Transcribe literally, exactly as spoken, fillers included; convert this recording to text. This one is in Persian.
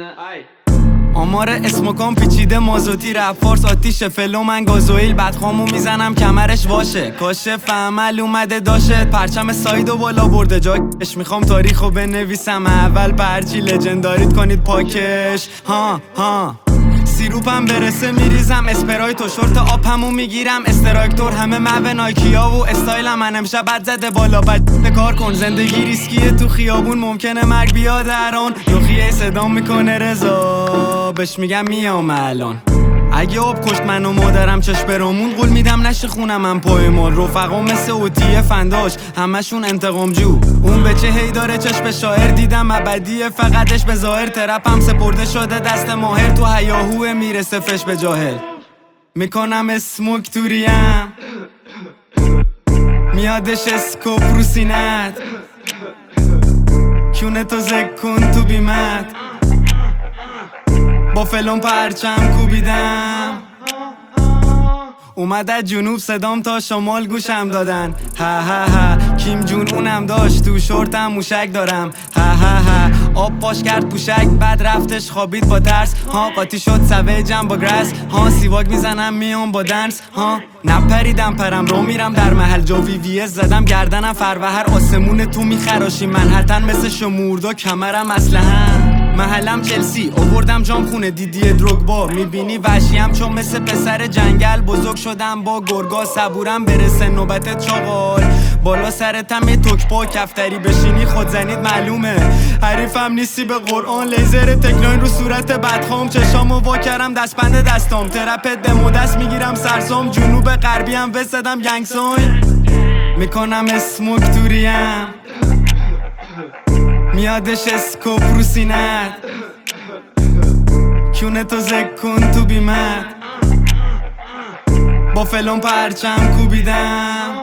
آمار اسموکام پیچیده مازوتی رپ فارس آتیش فلو من گازوئیل بدخامو میزنم کمرش واشه کاشف عمل اومده داشت پرچم سایدو بالا برده جاکش میخوام تاریخو بنویسم اول پرچی لجنداریت کنید پاکش ها ها سیروپم برسه میریزم اسپرایت و شورت آب همو میگیرم استراکتور همه محو نایکیا و استایلم من امشب بد زده بالا بد کار کن زندگی ریسکیه تو خیابون ممکنه مرگ بیاد دران یخیه صدام میکنه رضا بهش میگم میام الان اگه آب کشت من و مادرم چشم برامون قول میدم نشه خونم من پای مال رفقا مثل اوتیه فنداش همشون انتقام جو اون بچه هی داره چشم شاعر دیدم ابدیه فقطش به ظاهر ترپم سپرده شده دست ماهر تو هیاهوه میرسه فش به جاهل میکنم اسموک تو ریم میادش اسکوپ رو سینت کونه تو زکن تو بیمت با فلون پرچم کوبیدم اومده جنوب صدام تا شمال گوشم دادن ها ها ها کیم جون اونم داشت تو شورتم موشک دارم ها ها ها آب پاش کرد پوشک بعد رفتش خوابید با ترس ها قاطی شد سویجم با گرس ها سیواک میزنم میام با دنس ها نپریدم پرم رو میرم در محل جو وی وی اس زدم گردنم فروهر آسمون تو میخراشی منحتن مثل شموردا کمرم اسلحه‌ام محلم چلسی آوردم جام خونه دیدی دروگبا میبینی وحشیم چون مثل پسر جنگل بزرگ شدم با گرگا صبورم برسه نوبت چاقال بالا سرتم یه توک پا کفتری بشینی خود زنید معلومه حریفم نیستی به قرآن لیزر تکناین رو صورت بدخام چشامو وا کردم دستبند دستام ترپت دمو دست میگیرم سرسام جنوب غربی هم وسدم گنگسون میکنم اسموک تو ریم میادش اسکوپ رو سینت کونه تو زکن تو بیمت با فلون پرچم کوبیدم